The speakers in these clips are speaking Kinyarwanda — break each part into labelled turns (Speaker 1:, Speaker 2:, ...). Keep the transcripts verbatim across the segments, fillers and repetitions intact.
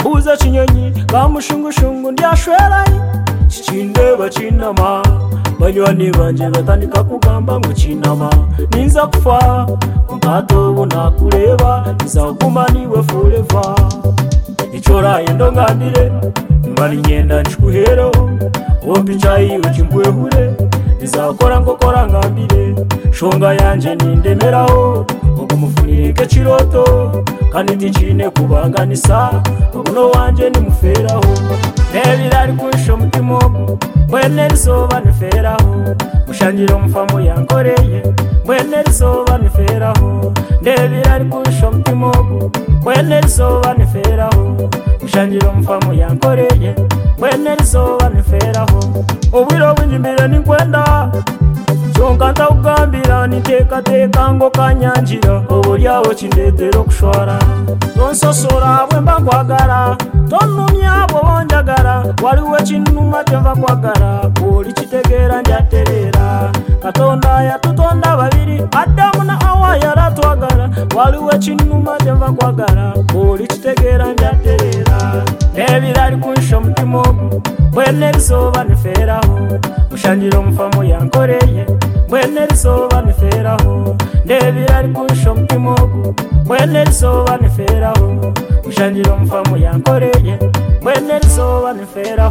Speaker 1: uza chinyonyi kamushungushungu ndiashwerayi chichindeba chinama banywani banje batandika kugamba ngo chinama ninza kufa mbato bunakureba nzaguma niwe forever ichora yendo ngandire mbali nyenda nchikuhero ombi chayi uchimbwehure nzakora ngokora ngambire shonga yanje nindemeraho ogumufunike chiroto kandi tichine kubanganisa obuno wanje nimuferaho nebirari kunsho mutimo mwene risoba niferaho mushanjiro mfamo yankoreye mwene risoba niferaho nebirari kunsho mutimo mwene risoba niferaho mushanjiro mfamo yankoreye mwene risoba niferaho obwiro bwinjimbire ninkwenda chonga ndakugambira niteka teka ngo kanyanjira oburyaho kindetero kushwara tonsosora bwemba kwagara tonumya bonjagara waliwe kinuma temva kwagara buli kitegera ndyaterera katonda yatutonda babiri Adamu na Hawa yaratwagara waliwe kinuma temva kwagara buli kitegera ndyaterera nebirari kunsho mutimo mwene risoba niferaho mushanjiro mfamo yankoreye mwene risoba niferaho nebirari kunsho mutimo mwene risoba niferaho mushanjiro mfamo yankoreye mwene risoba niferaho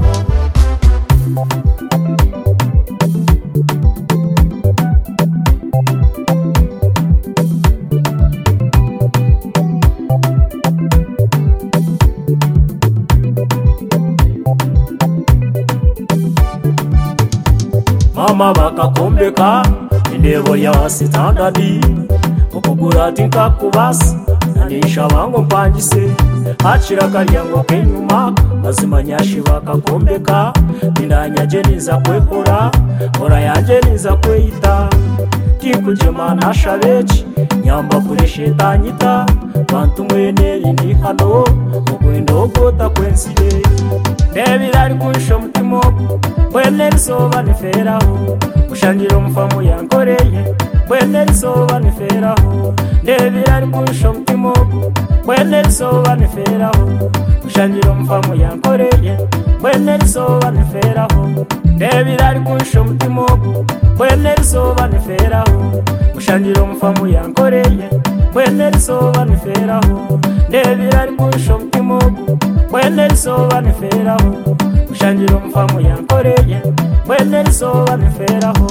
Speaker 1: mama bakakombeka indebo ya standardi okugura tinka kubasa nanisha bango mpangise hachira kalyango kenyuma bazimanyasha bakakombeka indanya niza kwekora ora yanje niza kweyita tikujema nashabechi nyamba kuri shetanyita bantu mwene ndi hano okwendo gota kwensire nebirari kunsho mutimo mwene risoba niferaho mushanjiro mfamo yankoreye mwene risoba niferaho nebirari kunsho mutimo mwene risoba niferaho mushanjiro mfamo yankoreye mwene risoba niferaho nebirari kunsho mutimo mwene risoba niferaho mushanjiro mfamo yankoreye mwene risoba niferaho nebirari kunsho mutimo mwene risoba niferaho mushanjiro mfamo yankoreye mwene risoba niferaho